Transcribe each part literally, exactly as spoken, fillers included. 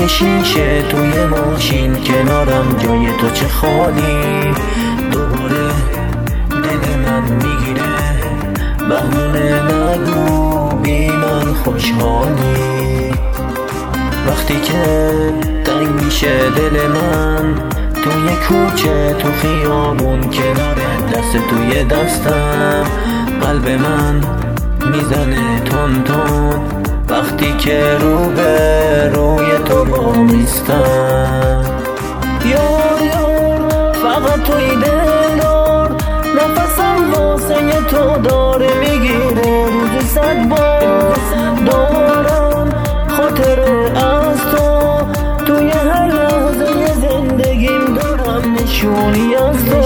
روی شیشه توی ماشین کنارم جای تو چه خالی. دوباره دل من میگیره بهونه نگو بی من خوشحالی. وقتی که تنگ میشه دل من توی کوچه تو خیابون کنار دست توی دستم قلب من میزنه تون تون وقتی که رو به روی تو بامیستم. یار یار فقط توی دلار نفسم واسه تو داره میگیره روزی صد بار دارم خاطره از تو توی هر لحظه زندگیم دارم نشونی از تو.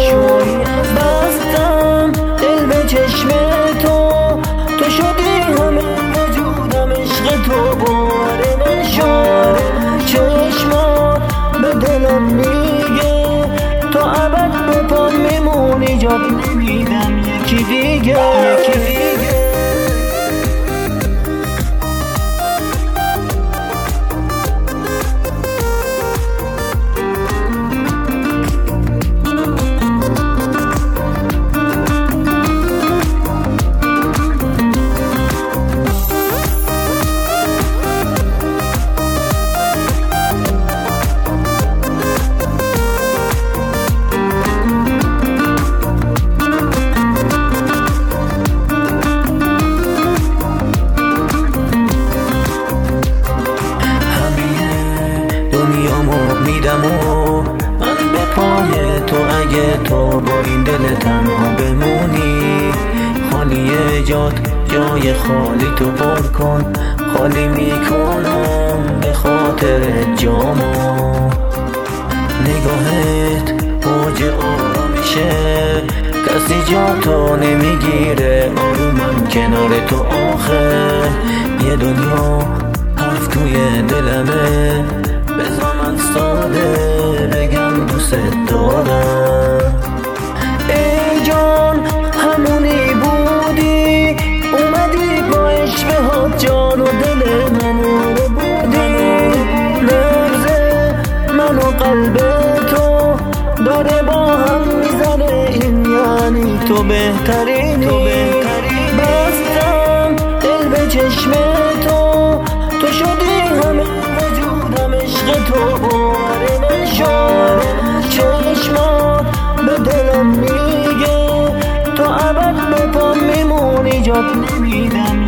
بستم دل به چشم تو تو شدی همه وجودم عشق تو بار من شد. چشمات به دلم میگه تو ابد به پا میمونی جات نمیدم یکی دیگه یکی دیگه. میدم و من به پای تو اگه تو با این دل تنها بمونی. خالیه جات جای خالی تو پر کن خالی میکنم به خاطر جامو. نگاهت اوج آرامیشه کسی جا تو نمیگیره آرومم کنار تو آخه یه دنیا حرف توی دلمه بذار من ساده بگم دوست دارم. ای جان همونی بودی اومدی با عشق جان و دل منو رو بودی. نبض من و قلب تو داره با هم میزنه این یعنی تو بهترینی. بستم دل به چشم تو تو شدی همه وجودم عشق تو بار من شد. چشمات به دلم میگه تو ابد به پا میمونی جات نمیدم